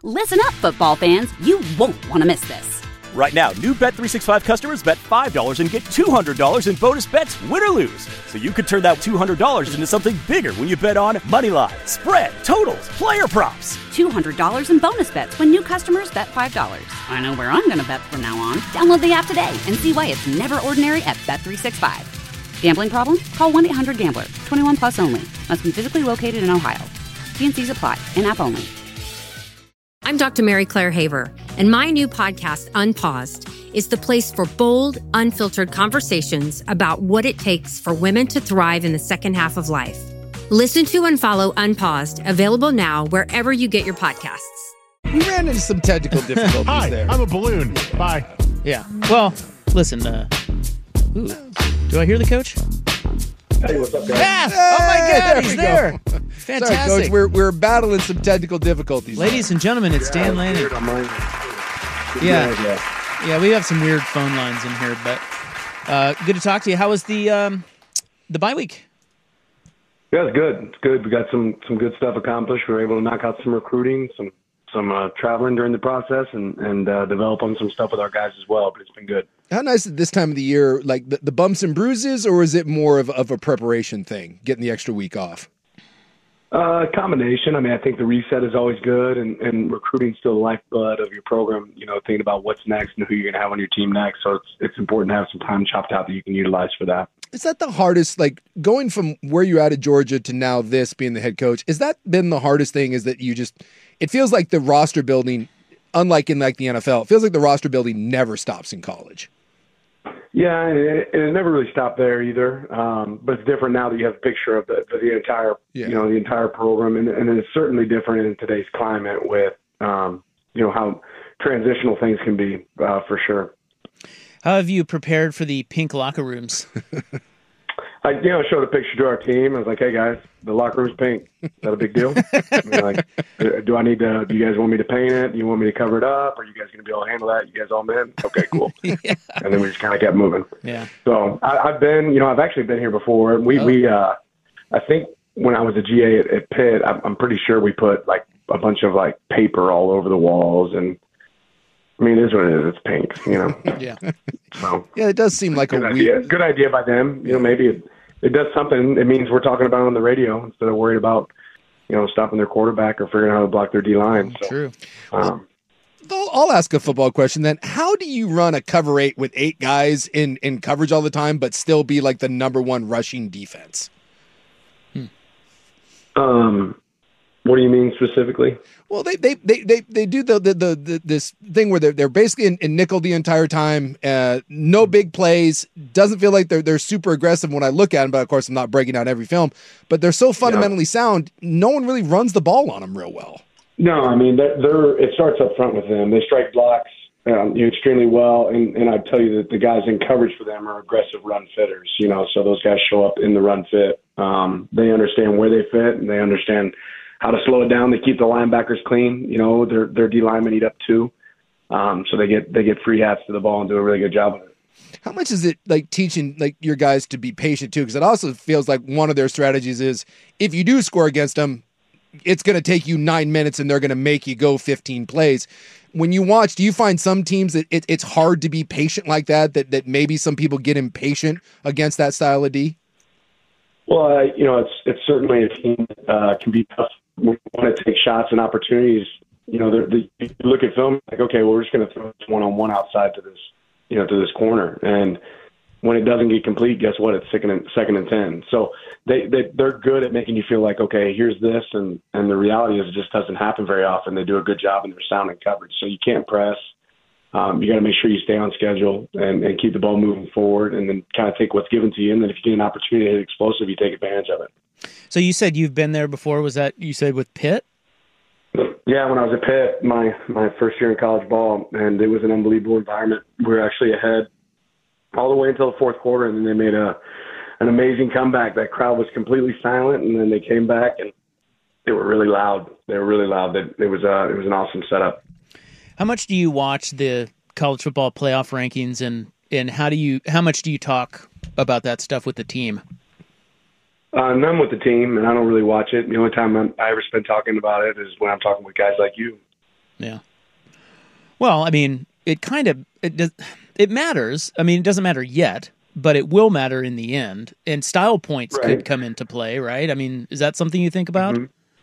Listen up, football fans. You won't want to miss this. Right now, new Bet365 customers bet $5 and get $200 in bonus bets, win or lose. So you could turn that $200 into something bigger when you bet on money line, spread, totals, player props. $200 in bonus bets when new customers bet $5. I know where I'm going to bet from now on. Download the app today and see why it's never ordinary at Bet365. Gambling problem? Call 1-800-GAMBLER. 21 plus only. Must be physically located in Ohio. T&Cs apply. In-app only. I'm Dr. Mary Claire Haver, and my new podcast, Unpaused, is the place for bold, unfiltered conversations about what it takes for women to thrive in the second half of life. Listen to and follow Unpaused, available now wherever you get your podcasts. We ran into some technical difficulties Hi, there. I'm a balloon. Bye. Yeah. Well, listen, ooh, do I hear the coach? Hey, what's up, guys? Yeah! Oh my God, he's there! Fantastic. Sorry, Coach, we're battling some technical difficulties. Ladies and gentlemen, it's Dan Lanning. Yeah, we have some weird phone lines in here, but good to talk to you. How was the bye week? Yeah, it's good. It's good. We got some good stuff accomplished. We were able to knock out some recruiting, some traveling during the process, and develop on some stuff with our guys as well. But it's been good. How nice at this time of the year, like the bumps and bruises, or is it more of a preparation thing, getting the extra week off? Combination. I mean, I think the reset is always good, and recruiting's still the lifeblood of your program. You know, thinking about what's next and who you're going to have on your team next. So it's important to have some time chopped out that you can utilize for that. Is that the hardest, like going from where you're at Georgia to now this being the head coach? Has that been the hardest thing? Is that it feels like the roster building, unlike in like the NFL, it feels like the roster building never stops in college. Yeah, and it never really stopped there either. But it's different now that you have a picture of the entire, the entire program, and it's certainly different in today's climate with, how transitional things can be for sure. How have you prepared for the pink locker rooms? I showed a picture to our team. I was like, "Hey guys, the locker room's pink. Is that a big deal? I mean, do you guys want me to paint it? Do you want me to cover it up? Are you guys going to be able to handle that? You guys all men? Okay, cool." Yeah. And then we just kind of kept moving. Yeah. So I've actually been here before. I think when I was a GA at Pitt, I'm pretty sure we put like a bunch of like paper all over the walls, and I mean, it is what it is. It's pink, Yeah. So yeah, it does seem like good idea. Good idea by them. Maybe it does something. It means we're talking about it on the radio instead of worried about, stopping their quarterback or figuring out how to block their D-line. So, true. I'll ask a football question then. How do you run a cover 8 with 8 guys in coverage all the time, but still be like the number one rushing defense? What do you mean specifically? Well, they do this thing where they're basically in nickel the entire time. No big plays. Doesn't feel like they're super aggressive when I look at them. But of course, I'm not breaking out every film. But they're so fundamentally sound. No one really runs the ball on them real well. No, I mean it starts up front with them. They strike blocks extremely well, and I tell you that the guys in coverage for them are aggressive run fitters. So those guys show up in the run fit. They understand where they fit, and they understand how to slow it down. They keep the linebackers clean. Their D linemen eat up too. So they get free hats to the ball and do a really good job of it. How much is it like teaching like your guys to be patient too? Because it also feels like one of their strategies is if you do score against them, it's going to take you 9 minutes and they're going to make you go 15 plays. When you watch, do you find some teams that it's hard to be patient like that maybe some people get impatient against that style of D? Well, it's certainly a team that can be tough. We want to take shots and opportunities. You look at film like, okay, well, we're just going to throw this one-on-one outside to this, to this corner. And when it doesn't get complete, guess what? It's second and 10. So they're good at making you feel like, okay, here's this. And the reality is it just doesn't happen very often. They do a good job and they're sound in coverage. So you can't press. You got to make sure you stay on schedule and keep the ball moving forward and then kind of take what's given to you. And then if you get an opportunity to hit explosive, you take advantage of it. So you said you've been there before. Was that you said with Pitt? Yeah, when I was at Pitt, my first year in college ball, and it was an unbelievable environment. We were actually ahead all the way until the fourth quarter, and then they made an amazing comeback. That crowd was completely silent, and then they came back, and they were really loud. It was an awesome setup. How much do you watch the college football playoff rankings, and how much do you talk about that stuff with the team? None with the team, and I don't really watch it. The only time I ever spend talking about it is when I'm talking with guys like you. Yeah. Well, I mean, it matters. I mean, it doesn't matter yet, but it will matter in the end. And style points could come into play, right? I mean, is that something you think about?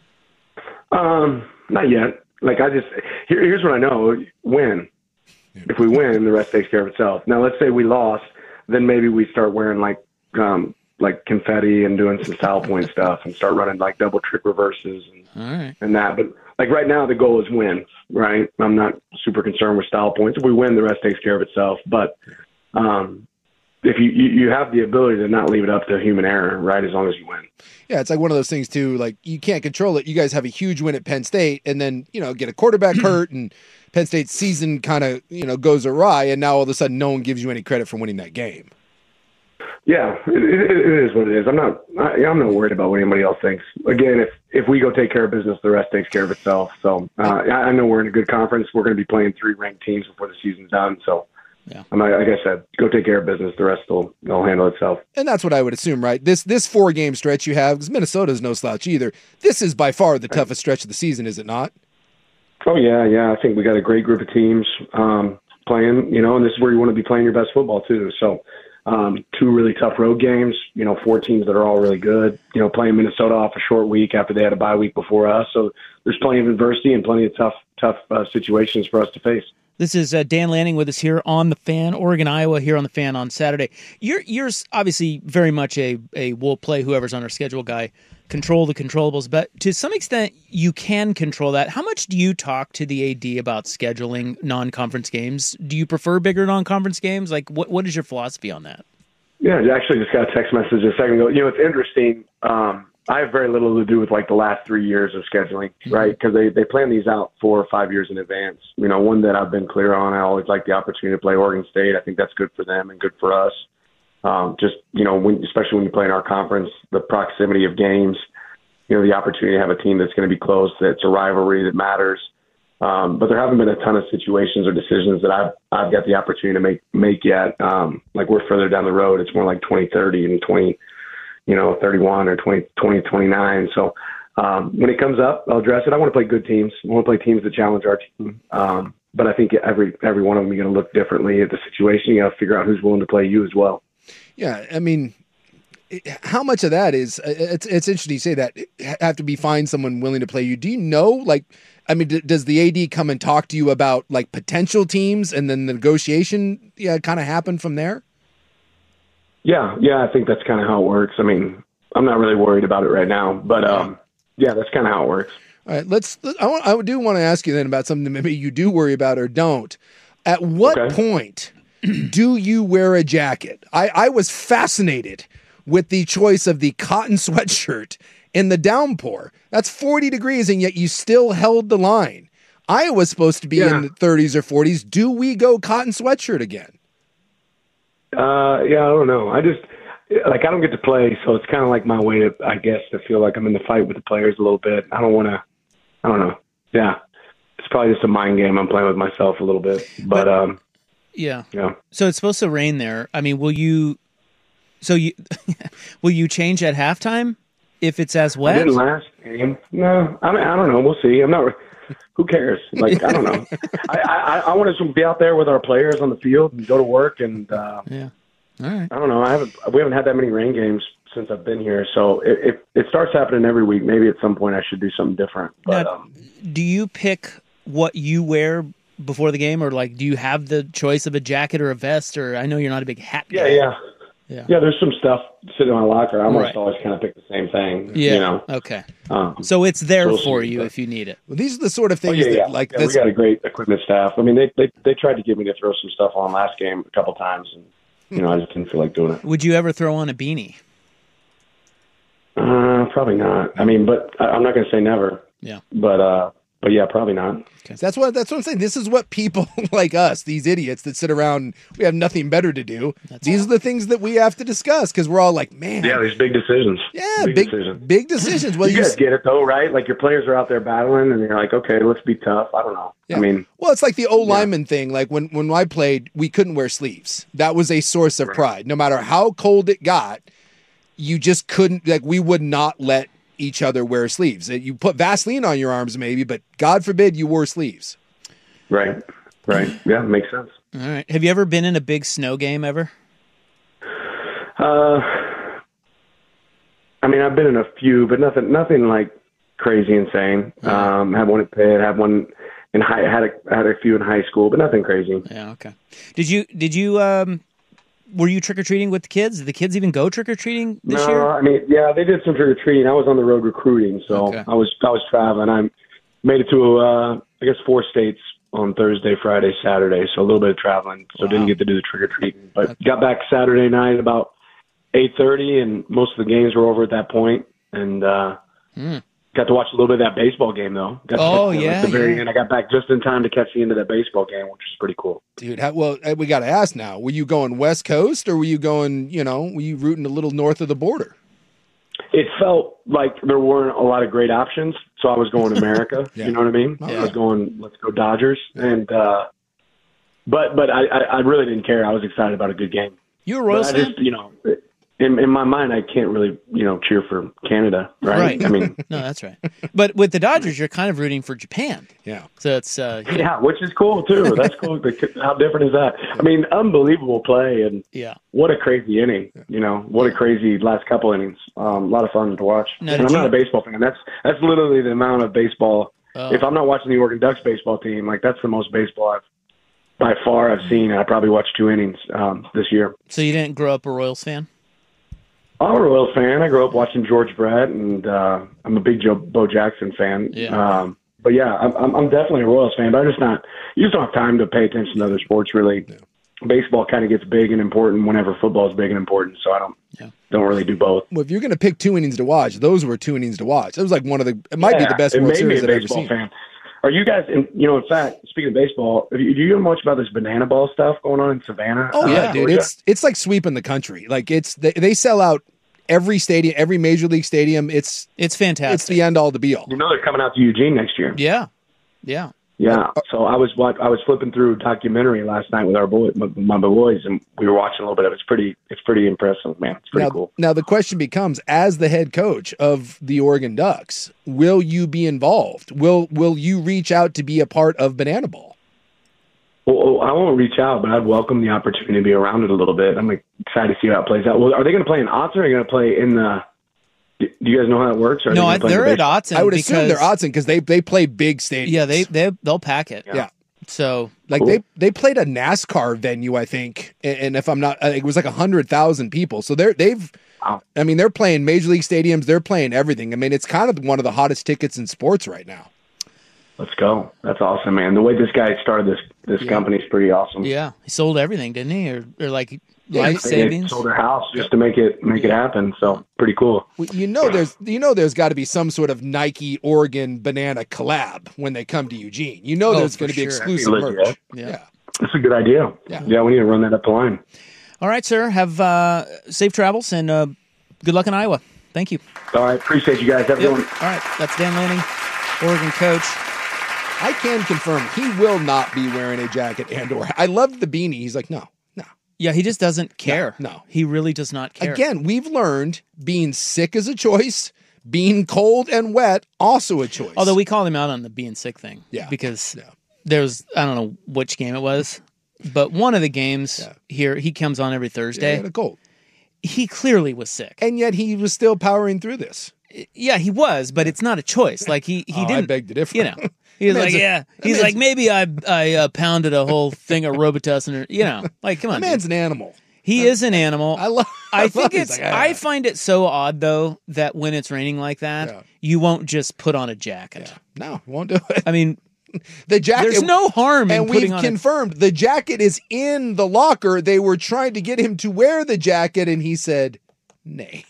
Not yet. Like here's what I know: win. If we win, the rest takes care of itself. Now, let's say we lost, then maybe we start wearing like confetti and doing some style point stuff and start running like double trick reverses and that. But like right now, the goal is win, right? I'm not super concerned with style points. If we win, the rest takes care of itself. But if you have the ability to not leave it up to human error, right, as long as you win. Yeah, it's like one of those things, too, like you can't control it. You guys have a huge win at Penn State and then, get a quarterback hurt and Penn State's season kind of, goes awry, and now all of a sudden no one gives you any credit for winning that game. Yeah, it is what it is. I'm not worried about what anybody else thinks. Again, if we go take care of business, the rest takes care of itself. So I know we're in a good conference. We're going to be playing 3 ranked teams before the season's done. So, like I said, go take care of business. The rest will handle itself. And that's what I would assume, right? This 4-game stretch you have, because Minnesota's no slouch either. This is by far the toughest stretch of the season, is it not? Oh, yeah. I think we got a great group of teams playing, and this is where you want to be playing your best football, too. So, 2 really tough road games, 4 teams that are all really good, playing Minnesota off a short week after they had a bye week before us. So there's plenty of adversity and plenty of tough situations for us to face. This is Dan Lanning with us here on The Fan, Oregon, Iowa, here on The Fan on Saturday. You're obviously very much a we'll play whoever's on our schedule guy, control the controllables, but to some extent you can control that. How much do you talk to the AD about scheduling non-conference games? Do you prefer bigger non-conference games? Like, what is your philosophy on that? Yeah, I actually just got a text message a second ago. It's interesting. I have very little to do with like the last 3 years of scheduling, right? Because they plan these out 4 or 5 years in advance. One that I've been clear on, I always like the opportunity to play Oregon State. I think that's good for them and good for us. Especially when you play in our conference, the proximity of games, the opportunity to have a team that's going to be close, that's a rivalry that matters. But there haven't been a ton of situations or decisions that I've got the opportunity to make yet. Like we're further down the road. It's more like 2030 and 31 or 2029. So when it comes up, I'll address it. I want to play good teams. I want to play teams that challenge our team. But I think every one of them, you're going to look differently at the situation. You got to figure out who's willing to play you as well. Yeah, I mean, how much of that is it's interesting you say that have to be find someone willing to play you. Do you know, does the AD come and talk to you about like potential teams and then the negotiation kind of happen from there? Yeah, I think that's kind of how it works. I mean, I'm not really worried about it right now, but that's kind of how it works. All right, I do want to ask you then about something that maybe you do worry about or don't. At what point do you wear a jacket? I was fascinated with the choice of the cotton sweatshirt in the downpour. That's 40 degrees, and yet you still held the line. Iowa's supposed to be in the 30s or 40s. Do we go cotton sweatshirt again? I don't know. I don't get to play, so it's kind of like my way to, I guess, to feel like I'm in the fight with the players a little bit. I don't know. Yeah. It's probably just a mind game I'm playing with myself a little bit. But yeah. So it's supposed to rain there. I mean, will you change at halftime if it's as wet? I didn't last game. No, I don't know. We'll see. Who cares? Like, I don't know. I want to be out there with our players on the field and go to work. And all right. I don't know. We haven't had that many rain games since I've been here. So if it starts happening every week, maybe at some point I should do something different. But, now, do you pick what you wear before the game, or like, do you have the choice of a jacket or a vest? Or I know you're not a big hat guy. Yeah, there's some stuff sitting in my locker. I almost always kind of pick the same thing. Yeah. Okay. So it's there for you if you need it. Well, these are the sort of things we got a great equipment staff. I mean, they tried to get me to throw some stuff on last game a couple times, and I just didn't feel like doing it. Would you ever throw on a beanie? Probably not. I mean, but I'm not going to say never. Yeah. But yeah, probably not. Okay. That's what I'm saying. This is what people like us, these idiots that sit around, we have nothing better to do. These are the things that we have to discuss because we're all like, man. Yeah, these big decisions. Yeah, big decisions. Well, you guys get it though, right? Like your players are out there battling and you're like, okay, let's be tough. I don't know. Yeah. I mean. Well, it's like the lineman thing. Like when I played, we couldn't wear sleeves. That was a source of pride. No matter how cold it got, you just couldn't, like we would not let each other wear sleeves. You put Vaseline on your arms maybe, but God forbid you wore sleeves. Right. Yeah, makes sense. All right. Have you ever been in a big snow game ever? I mean, I've been in a few, but nothing like crazy insane. Had one at Pitt, had one in had a few in high school, but nothing crazy. Yeah. Okay. Did you were you trick or treating with the kids? Did the kids even go trick or treating this year? No, I mean, yeah, they did some trick or treating. I was on the road recruiting, so Okay. I was traveling. I made it to I guess 4 states on Thursday, Friday, Saturday, so a little bit of traveling. So didn't get to do the trick or treating, but got back Saturday night about 8:30, and most of the games were over at that point, and got to watch a little bit of that baseball game though. Got to yeah, at the very end. I got back just in time to catch the end of that baseball game, which was pretty cool. Dude, we got to ask now. Were you going West Coast, or were you going, were you rooting a little north of the border? It felt like there weren't a lot of great options, so I was going America. Yeah. You know what I mean? Oh, yeah. I was going, let's go Dodgers, and but I really didn't care. I was excited about a good game. You a Royals But I fan? just, in my mind, I can't really, cheer for Canada, right? I mean, No, that's right. But with the Dodgers, you're kind of rooting for Japan. Yeah. So it's yeah, which is cool too. That's cool. How different is that? I mean, unbelievable play, and yeah. what a crazy inning. What a crazy last couple innings. A lot of fun to watch. Now, And did I'm not you- a baseball fan. That's literally the amount of baseball. Oh. If I'm not watching the Oregon Ducks baseball team, like that's the most baseball by far I've seen. And I probably watched 2 innings this year. So you didn't grow up a Royals fan? I'm a Royals fan. I grew up watching George Brett, and I'm a big Bo Jackson fan. Yeah. But yeah, I'm definitely a Royals fan. But I'm just not. You just don't have time to pay attention to other sports really. Yeah. Baseball kind of gets big and important whenever football is big and important. So I don't really do both. Well, if you're going to pick 2 innings to watch, those were 2 innings to watch. It was like it might be the best it World made Series me a I've ever baseball seen. fan. Are you guys? In fact, speaking of baseball, do you know much about this banana ball stuff going on in Savannah? Oh yeah, dude, Georgia? it's like sweeping the country. Like they sell out every stadium, every major league stadium. It's fantastic. It's the end all to be all. You know they're coming out to Eugene next year. Yeah. Yeah. So I was flipping through a documentary last night with my boys, and we were watching a little bit of it. It's pretty impressive, man. It's pretty cool. Now the question becomes, as the head coach of the Oregon Ducks, will you be involved? Will you reach out to be a part of Banana Ball? Well, I won't reach out, but I'd welcome the opportunity to be around it a little bit. I'm excited to see how it plays out. Well, are they going to play in Autzen, or are they going to play in the? Do you guys know how that works? Or No, they're at Autzen. I would assume they're Autzen because they play big stadiums. Yeah, they'll pack it. Yeah. So like Cool. they played a NASCAR venue, I think, and if I'm not, it was like 100,000 people. So they've. Wow. I mean, they're playing major league stadiums. They're playing everything. I mean, it's kind of one of the hottest tickets in sports right now. Let's go. That's awesome, man. The way this guy started this company is pretty awesome. yeah, he sold everything, didn't he? Or like Yeah, life they They savings. sold their house just to make it happen. So pretty cool. Well, there's got to be some sort of Nike Oregon banana collab when they come to Eugene. There's for going to be sure. exclusive That'd be merch. legit. Yeah. That's a good idea. Yeah. We need to run that up the line. All right, sir. Have safe travels and good luck in Iowa. Thank you. All right. Appreciate you guys. Have a good Yep. one. All right, that's Dan Lanning, Oregon coach. I can confirm he will not be wearing a jacket and/or. I loved the beanie. He's like, no. Yeah, he just doesn't care. No. He really does not care. Again, we've learned being sick is a choice, being cold and wet also a choice. Although we called him out on the being sick thing. Yeah. Because there's, I don't know which game it was, but one of the games here, he comes on every he Thursday. had a cold, He clearly was sick. and yet he was still powering through this. Yeah, he was, but it's not a choice. Like he I didn't. beg to differ. You know, he was Man's like, a- yeah. that He's man's- like, maybe I pounded a whole thing of Robitussin, or like, come The on. man's dude. an animal. He is an animal. I love. I think love it's. like, I find it so odd though that when it's raining like that, Yeah. you won't just put on a jacket. no, won't do it. I mean, The jacket. there's no harm in And putting we've on. confirmed the jacket is in the locker. They were trying to get him to wear the jacket, and he said, "Nay."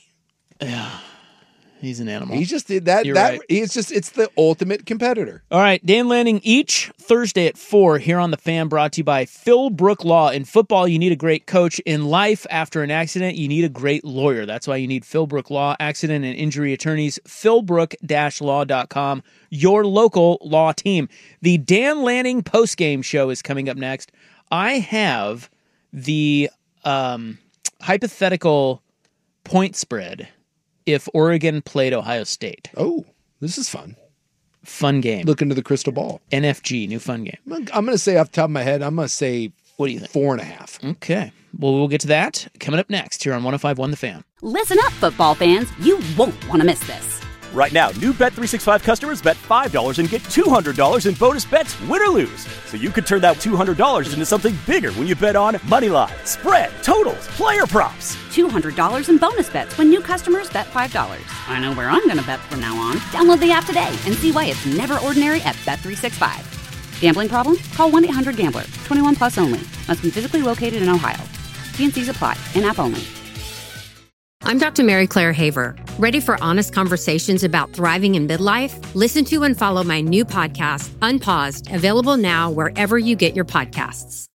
He's an animal. He just did that. You're that right. it's the ultimate competitor. All right, Dan Lanning each Thursday at 4 here on The Fan, brought to you by Philbrook Law. In football, you need a great coach. In life, after an accident, you need a great lawyer. That's why you need Philbrook Law, accident and injury attorneys, philbrook-law.com, your local law team. The Dan Lanning postgame show is coming up next. I have the hypothetical point spread if Oregon played Ohio State. Oh, this is fun. fun game. Look into the crystal ball. NFG, new fun game. I'm going to say off the top of my head, I'm going to say, what do you think? 4.5. Okay. Well, we'll get to that coming up next here on 105.1 The Fan. Listen up, football fans. You won't want to miss this. Right now, new Bet365 customers bet $5 and get $200 in bonus bets, win or lose. So you could turn that $200 into something bigger when you bet on moneyline, spread, totals, player props. $200 in bonus bets when new customers bet $5. I know where I'm going to bet from now on. Download the app today and see why it's never ordinary at Bet365. Gambling problem? Call 1-800-GAMBLER. 21 plus only. Must be physically located in Ohio. T&Cs apply. In-app only. I'm Dr. Mary Claire Haver. Ready for honest conversations about thriving in midlife? Listen to and follow my new podcast, Unpaused, available now wherever you get your podcasts.